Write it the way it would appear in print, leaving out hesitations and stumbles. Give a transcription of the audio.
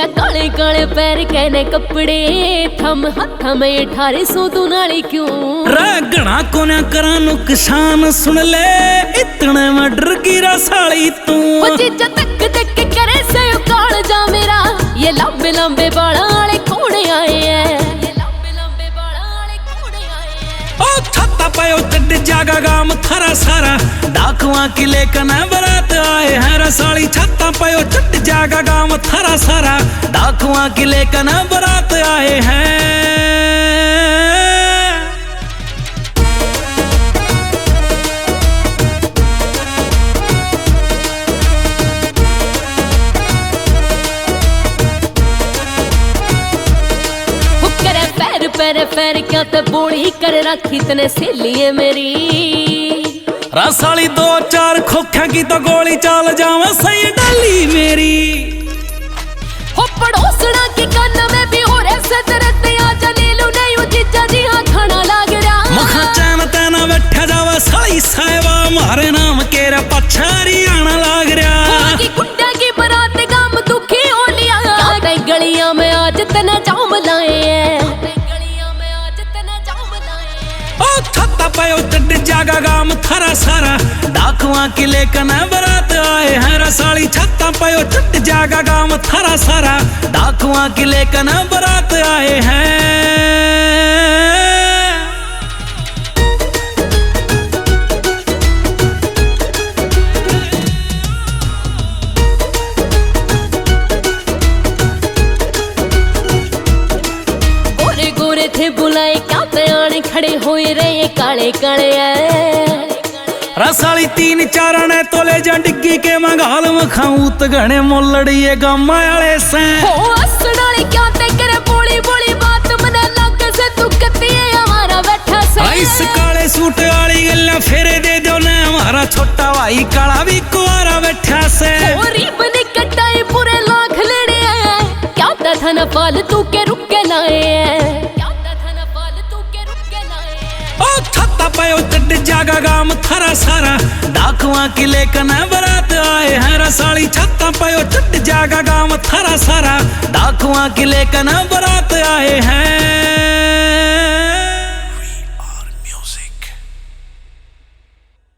काले काले पैर कहने कपड़े थम हाथ में 1800 तू नाली क्यों रगड़ा को ना करा नुकसान सुन ले इतने में डर गिरा साली तू जीजा तक तक करे से काल जा मेरा ये लंबे लंबे बाल वाले कोने आए हैं चढ़ जागा गाम थारा सारा डाकुआ की लेकर बरात आए हैं रसाली छत्ता पयो चढ़ जागा गाम थारा सारा डाकुआ की लेकर बरात आए हैं। पैर पैर क्या तो बोली कर रखी तने सहेलिए मेरी रसाली 2-4 खोखा की तो गोली चाल जावे सही डाली मेरी हो पड़ोसना की कान में भी हो रे सदरत आ जलीलू नहीं जीजा जी हां खाना लाग रहा मखा चैन तेना बैठा जावे साली साहिबा मारे नाम केरा पछारी आना लाग रहा की गुड्डा की बारात गाम दुखी हो लिया क्या गलियां में आज तने जाम लाए हैं पयो चढ़ जागा गाम थारा सारा डाकुआ की लेकर बरात आए हैं रसाली छत्ता पयो चढ़ जागा गाम थारा सारा डाकुआ की लेकर बरात आए हैं। गोरे गोरे थे बुलाए क्या तयाने खड़े हुए रहे काले काले रसाली 3-4 ने तोले जा डिग्गी के मंगाल मखाऊ तगने मोलड़िए गामा वाले से हो असड़ाली क्या ते करे बोली बोली बात मने लग से तू कती है हमारा बैठा से इस काले सूट वाली गल्ला फेरे दे दो ना हमारा छोटा भाई काला भी कुआरा बैठा से रीब ने कटाई पूरे लाख लेने आए क्या था ना फालतू के रुक के लाए पयो चढ़ जागा गाम थारा सारा डाकुआ की लेकर बरात आए हैं रसाली छत्ता पयो चढ़ जागा गाम थारा सारा डाकुआ की लेकर बरात आए हैं।